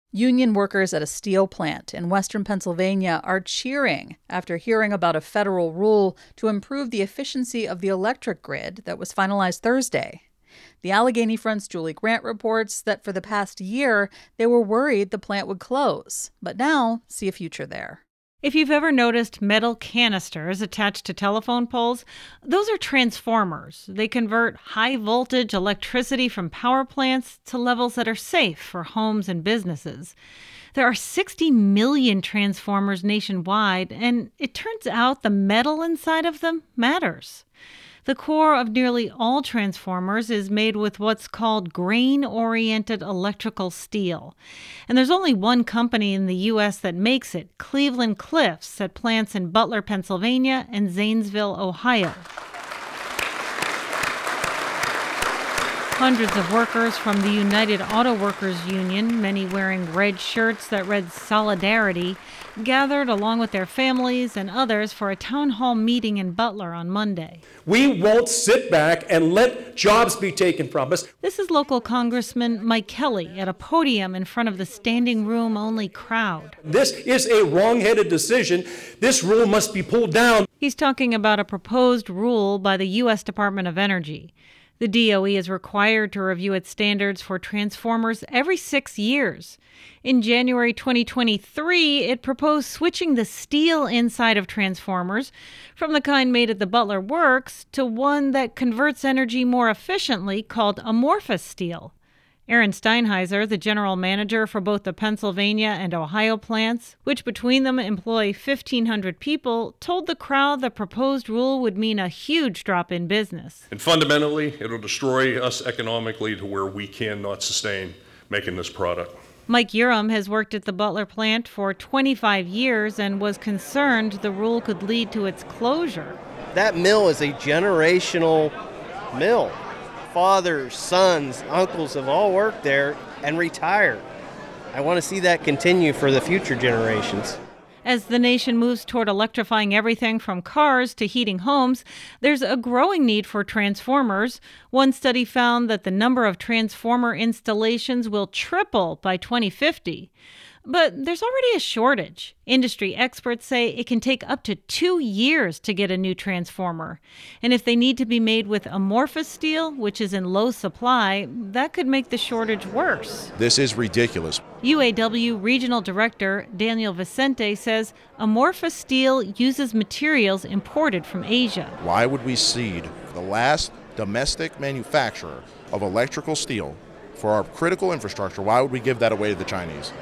Union workers at a steel plant in western Pennsylvania are cheering after hearing about a federal rule to improve the efficiency of the electric grid that was finalized Thursday. The Allegheny Front's Julie Grant reports that for the past year, they were worried the plant would close, but now see a future there. If you've ever noticed metal canisters attached to telephone poles, those are transformers. They convert high-voltage electricity from power plants to levels that are safe for homes and businesses. There are 60 million transformers nationwide, and it turns out the metal inside of them matters. The core of nearly all transformers is made with what's called grain-oriented electrical steel. And there's only one company in the U.S. that makes it, Cleveland-Cliffs, at plants in Butler, Pennsylvania, and Zanesville, Ohio. Hundreds of workers from the United Auto Workers Union, many wearing red shirts that read Solidarity, gathered along with their families and others for a town hall meeting in Butler on Monday. We won't sit back and let jobs be taken from us. This is local Congressman Mike Kelly at a podium in front of the standing room only crowd. This is a wrong-headed decision. This rule must be pulled down. He's talking about a proposed rule by the U.S. Department of Energy. The DOE is required to review its standards for transformers every 6 years. In January 2023, it proposed switching the steel inside of transformers from the kind made at the Butler Works to one that converts energy more efficiently called amorphous steel. Aaron Steinheiser, the general manager for both the Pennsylvania and Ohio plants, which between them employ 1,500 people, told the crowd the proposed rule would mean a huge drop in business. And fundamentally, it'll destroy us economically to where we cannot sustain making this product. Mike Urim has worked at the Butler plant for 25 years and was concerned the rule could lead to its closure. That mill is a generational mill. Fathers, sons, uncles have all worked there and retired. I want to see that continue for the future generations. As the nation moves toward electrifying everything from cars to heating homes, there's a growing need for transformers. One study found that the number of transformer installations will triple by 2050. But there's already a shortage. Industry experts say it can take up to 2 years to get a new transformer. And if they need to be made with amorphous steel, which is in low supply, that could make the shortage worse. This is ridiculous. UAW Regional Director Daniel Vicente says amorphous steel uses materials imported from Asia. Why would we cede the last domestic manufacturer of electrical steel for our critical infrastructure? Why would we give that away to the Chinese?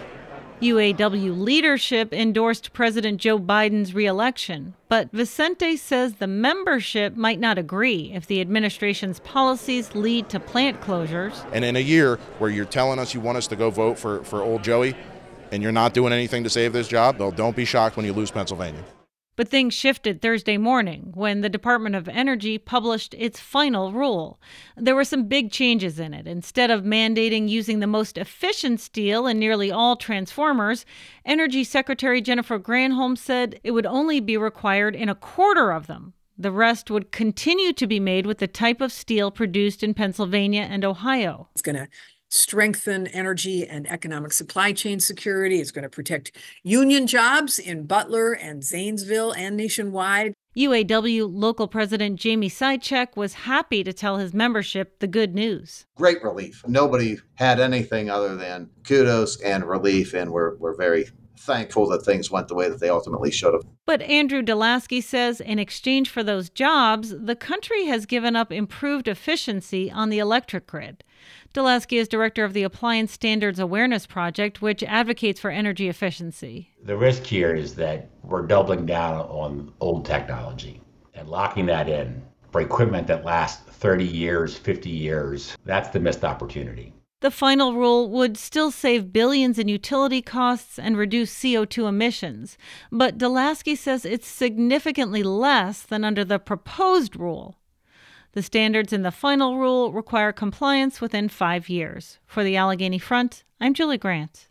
UAW leadership endorsed President Joe Biden's re-election, but Vicente says the membership might not agree if the administration's policies lead to plant closures. And in a year where you're telling us you want us to go vote for old Joey and you're not doing anything to save this job, well, don't be shocked when you lose Pennsylvania. But things shifted Thursday morning when the Department of Energy published its final rule. There were some big changes in it. Instead of mandating using the most efficient steel in nearly all transformers, Energy Secretary Jennifer Granholm said it would only be required in a quarter of them. The rest would continue to be made with the type of steel produced in Pennsylvania and Ohio. It's going to strengthen energy and economic supply chain security. It's going to protect union jobs in Butler and Zanesville and nationwide. UAW local president Jamie Sychek was happy to tell his membership the good news. Great relief. Nobody had anything other than kudos and relief, and we're very thankful that things went the way that they ultimately should have. But Andrew Delaski says in exchange for those jobs, the country has given up improved efficiency on the electric grid. Delaski is director of the Appliance Standards Awareness Project, which advocates for energy efficiency. The risk here is that we're doubling down on old technology and locking that in for equipment that lasts 30 years, 50 years. That's the missed opportunity. The final rule would still save billions in utility costs and reduce CO2 emissions. But Delaski says it's significantly less than under the proposed rule. The standards in the final rule require compliance within 5 years. For the Allegheny Front, I'm Julie Grant.